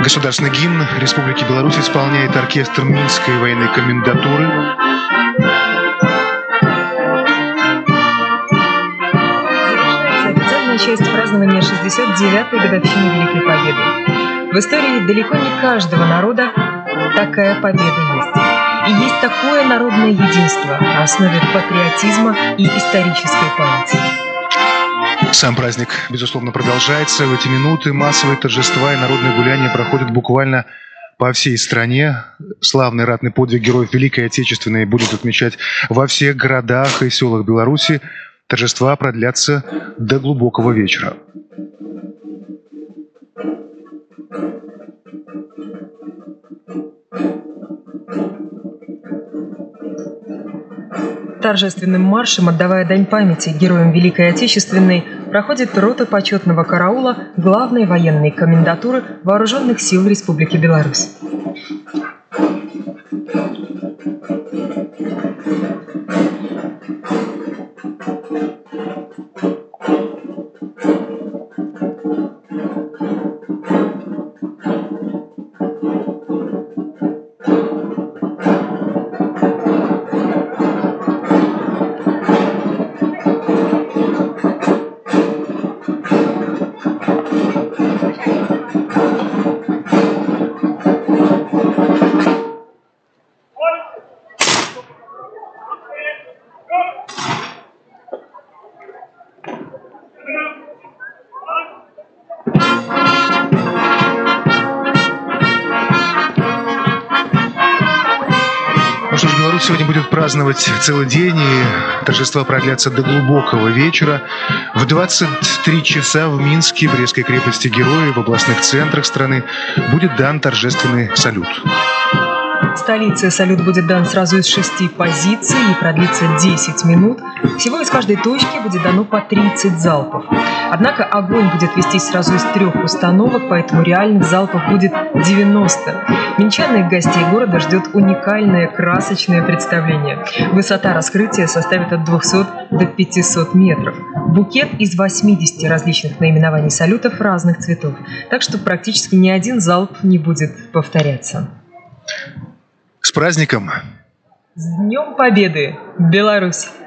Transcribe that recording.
Государственный гимн Республики Беларусь исполняет оркестр Минской военной комендатуры. Официальная часть празднования 69-й годовщины Великой Победы. В истории далеко не каждого народа такая победа есть. И есть такое народное единство на основе патриотизма и исторической памяти. Сам праздник, безусловно, продолжается. В эти минуты массовые торжества и народные гуляния проходят буквально по всей стране. Славный ратный подвиг героев Великой Отечественной будут отмечать во всех городах и селах Беларуси. Торжества продлятся до глубокого вечера. Торжественным маршем, отдавая дань памяти героям Великой Отечественной, проходит рота почетного караула главной военной комендатуры Вооруженных сил Республики Беларусь. Ну что ж, Беларусь сегодня будет праздновать целый день, и торжества продлятся до глубокого вечера. В 23 часа в Минске, Брестской крепости Герои, в областных центрах страны будет дан торжественный салют. В столице салют будет дан сразу из 6 позиций и продлится 10 минут. Всего из каждой точки будет дано по 30 залпов. Однако огонь будет вестись сразу из 3 установок, поэтому реальных залпов будет 90. Минчан и гостей города ждет уникальное красочное представление. Высота раскрытия составит от 200 до 500 метров. Букет из 80 различных наименований салютов разных цветов. Так что практически ни один залп не будет повторяться. С праздником! С Днем Победы, Беларусь!